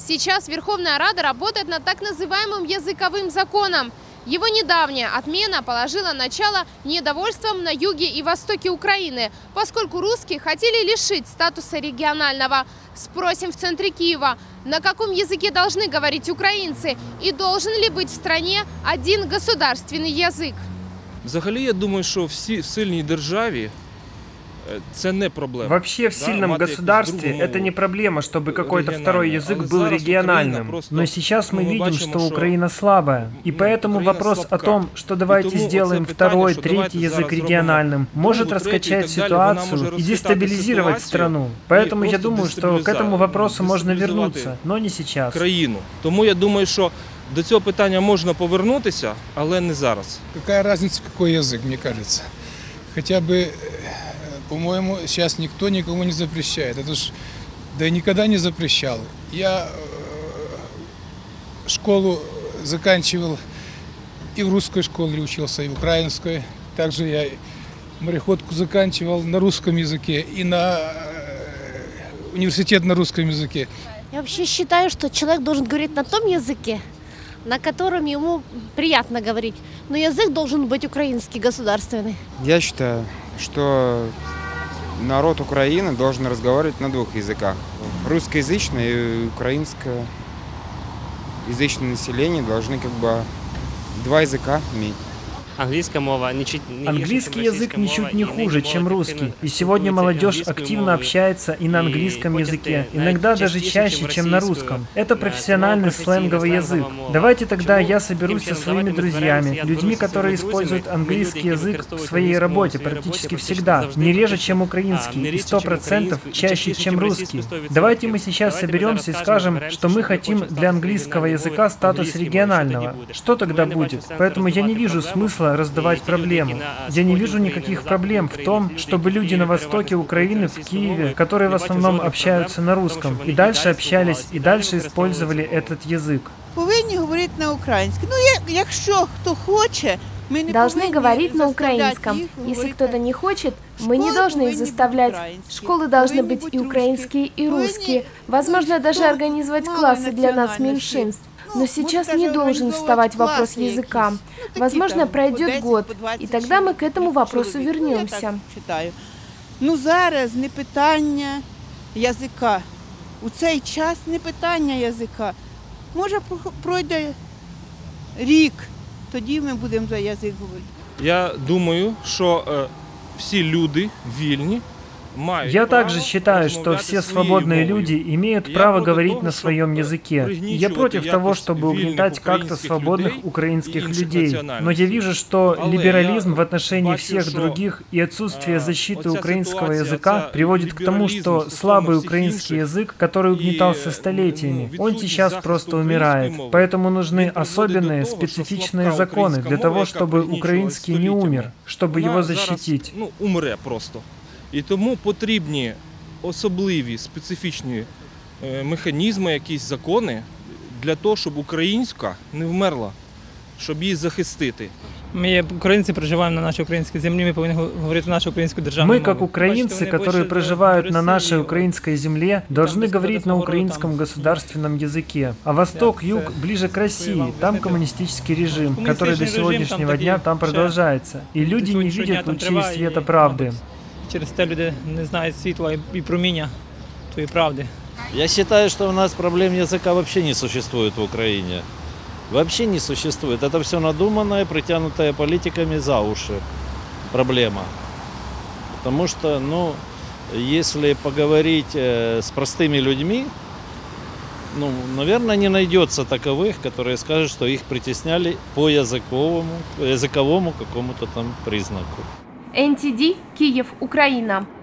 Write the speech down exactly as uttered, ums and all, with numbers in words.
Сейчас Верховная Рада работает над так называемым языковым законом. Его недавняя отмена положила начало недовольствам на юге и востоке Украины, поскольку русские хотели лишить статуса регионального. Спросим в центре Киева, на каком языке должны говорить украинцы и должен ли быть в стране один государственный язык. Взагалі, я думаю, что всі в сильной державе это не проблема. Вообще в сильном государстве это не проблема, чтобы какой-то второй язык был региональным. Но сейчас мы видим, что Украина слабая. И поэтому вопрос о том, что давайте сделаем второй, третий язык региональным, может раскачать ситуацию и дестабилизировать страну. Поэтому я думаю, что к этому вопросу можно вернуться, но не сейчас. Країну. Тому я думаю, що до цього питання можна повернутися, але не зараз. Какая разница, какой язык, мне кажется. Хотя бы, по-моему, сейчас никто никому не запрещает. Это ж, да и никогда не запрещал. Я школу заканчивал, и в русской школе учился, и в украинской. Также я мореходку заканчивал на русском языке, и на университет на русском языке. Я вообще считаю, что человек должен говорить на том языке, на котором ему приятно говорить. Но язык должен быть украинский, государственный. Я считаю, что народ Украины должен разговаривать на двух языках. Русскоязычное и украинское язычное население должны как бы два языка иметь. Английский язык ничуть не хуже, чем русский. И сегодня молодежь активно общается и на английском языке, иногда даже чаще, чем на русском. Это профессиональный сленговый язык. Давайте тогда я соберусь со своими друзьями, людьми, которые используют английский язык в своей работе практически всегда, не реже, чем украинский, и сто процентов чаще, чем русский. Давайте мы сейчас соберемся и скажем, что мы хотим для английского языка статус регионального. Что тогда будет? Поэтому я не вижу смысла раздавать проблему. Я не вижу никаких проблем в том, чтобы люди на востоке Украины, в Киеве, которые в основном общаются на русском, и дальше общались, и дальше использовали этот язык. Повинні говорити на українській. Ну, якщо хто хоче, мы не должны говорить на украинском. Если кто-то не хочет, мы не должны их заставлять. Школы должны быть и украинские, и русские. Возможно, даже организовать классы для нас меньшинств. Но сейчас не должен вставать вопрос языка. Возможно, пройдет год, и тогда мы к этому вопросу вернемся. Ну, зараз не питання язика. У цей час не питання язика. Може, пройде рік, тоді ми будемо за язик говорити. Я думаю, що е, всі люди вільні. Я также считаю, что все свободные люди имеют право говорить на своем языке. Я против того, чтобы угнетать как-то свободных украинских людей. Но я вижу, что либерализм в отношении всех других и отсутствие защиты украинского языка приводит к тому, что слабый украинский язык, который угнетался столетиями, он сейчас просто умирает. Поэтому нужны особенные, специфичные законы для того, чтобы украинский не умер, чтобы его защитить. Ну, умре просто. І тому потрібні особливі, специфічні механізми, якісь закони для того, щоб українська не вмерла, щоб її захистити. Мы, як українці, проживаем на нашей украинской земле, мы повинны говорить нашу украинскую державную Мы, как украинцы, которые проживают на нашей украинской земле, должны говорить на украинском государственном языке. А восток, юг ближе к России, там коммунистический режим, который до сегодняшнего дня там продолжается. И люди не видят лучей света правды. Через те люди не знають світла і проміння тої правди. Я считаю, что у нас проблем языка вообще не существует в Украине. Вообще не существует. Это все надуманное, притянутое политиками за уши проблема. Потому что, ну, если поговорить с простыми людьми, ну, наверное, не найдется таковых, которые скажут, что их притесняли по языковому, языковому какому-то там признаку. эн ти ди, Киев, Украина.